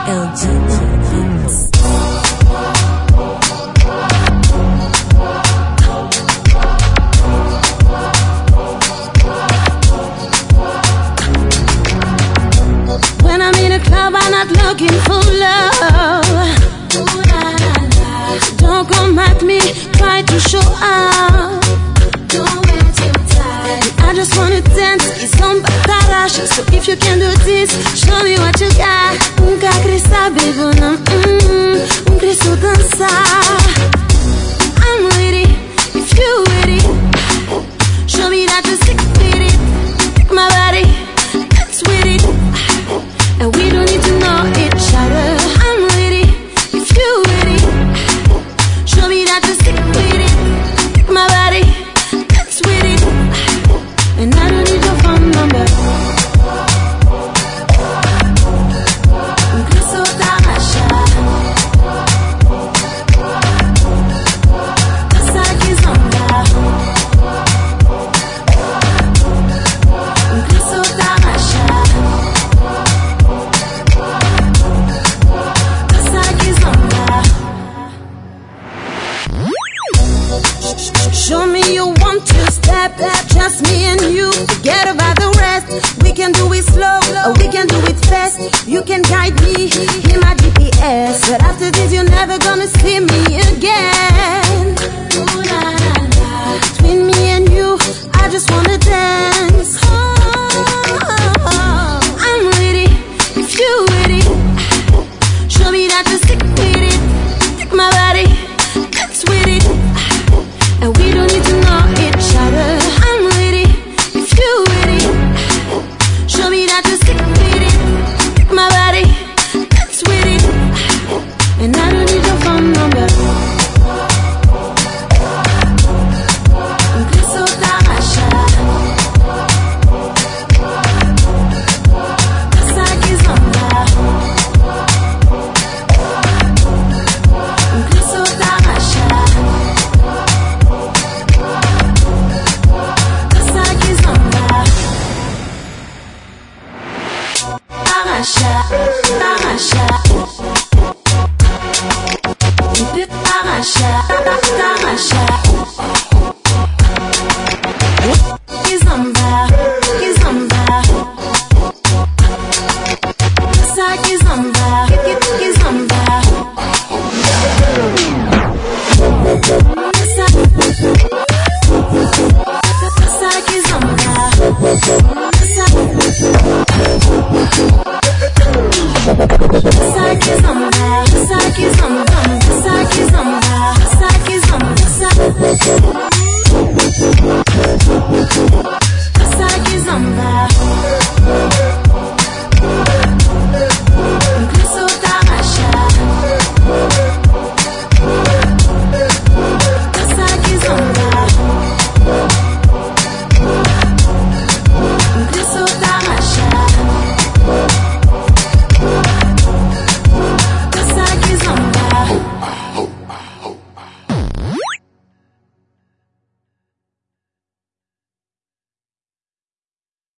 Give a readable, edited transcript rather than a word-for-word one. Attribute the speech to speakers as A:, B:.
A: LG Beats.
B: When I'm in a club, I'm not looking for love. Ooh, la, la, la. Don't come at me, try to show up. Don't wait too tight. I just wanna dance, it's on batarash. So if you can do this, show me what you got. Querer saber, não, Cristo dançar. I'm with it, if you with it. Show me that you're sick with it. Take my body, dance with it. And we don't need to know each other. I'm with it, if you with it. Show me that you're sick with it. Take my body, dance with it. And I don't need your phone number. Cristo Tarasha. Dança que zonda. Cristo Tarasha. Show me you want to step, just me and you. Forget about the rest. We can do it slow, or we can do it fast. You can guide me, hear my GPS. But after this, you're never gonna see me again. Ooh, la,